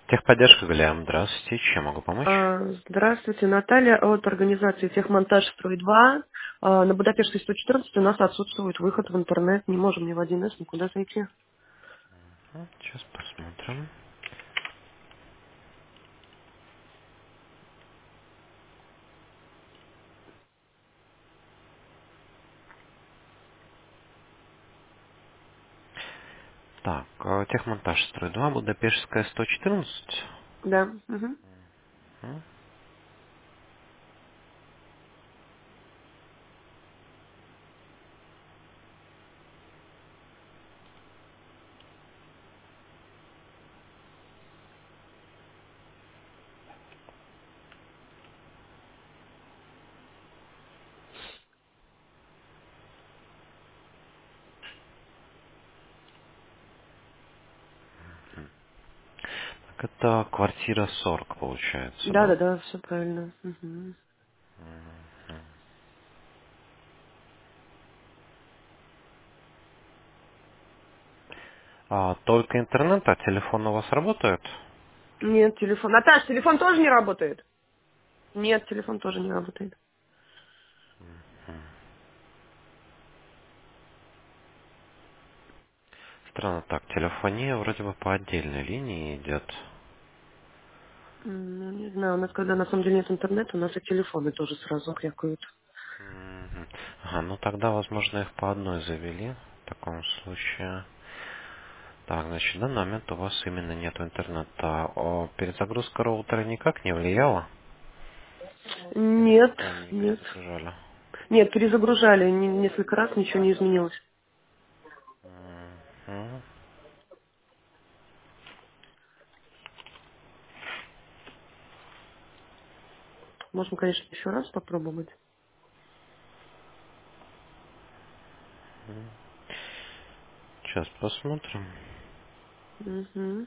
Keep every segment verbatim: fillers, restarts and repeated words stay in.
Техподдержка Голиам. Здравствуйте. Чем могу помочь? А, Здравствуйте, Наталья от организации «Техмонтаж Строй два». А, На Будапештской сто четырнадцать у нас отсутствует выход в интернет. Не можем ни в один эс никуда зайти. М, Сейчас посмотрим. Так, э, техмонтаж строй два, Будапештская сто четырнадцать. Да. Мгм. М, Так, это квартира сорок получается, Да, да, да? да, все правильно. Мгм. А, только интернет, а телефон у вас работает? Нет, телефон. Наташ, телефон тоже не работает? Нет, телефон тоже не работает. Странно, так, телефония вроде бы по отдельной линии идет. М, Ну, не знаю, у нас, когда на самом деле нет интернета, у нас и телефоны тоже сразу крякают. Мгм. Ага, ну тогда, возможно, их по одной завели в таком случае. Так, значит, на данный момент у вас именно нет интернета. О, перезагрузка роутера никак не влияла? Или Нет, постоянно не нет. перезагружали? Нет, перезагружали не- несколько раз, ничего не изменилось. Мгм. Можем, конечно, еще раз попробовать. Сейчас посмотрим. Угу.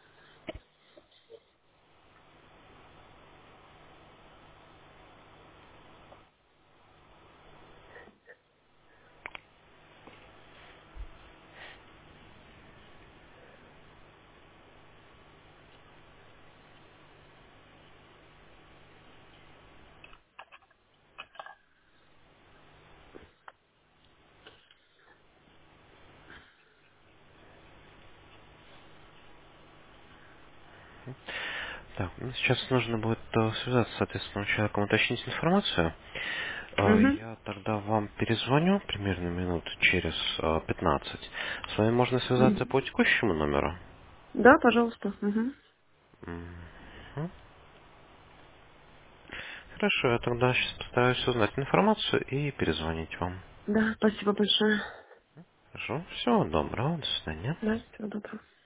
Так, ну, сейчас нужно будет э, связаться с соответственным человеком, уточнить информацию. Э, Угу. Я тогда вам перезвоню примерно минут через э, пятнадцать. С вами можно связаться по текущему номеру? Да, пожалуйста. Мгм. Мгм. Хорошо, я тогда сейчас постараюсь узнать информацию и перезвонить вам. Да, спасибо большое. Хорошо, всего доброго, до свидания. Да, всего доброго.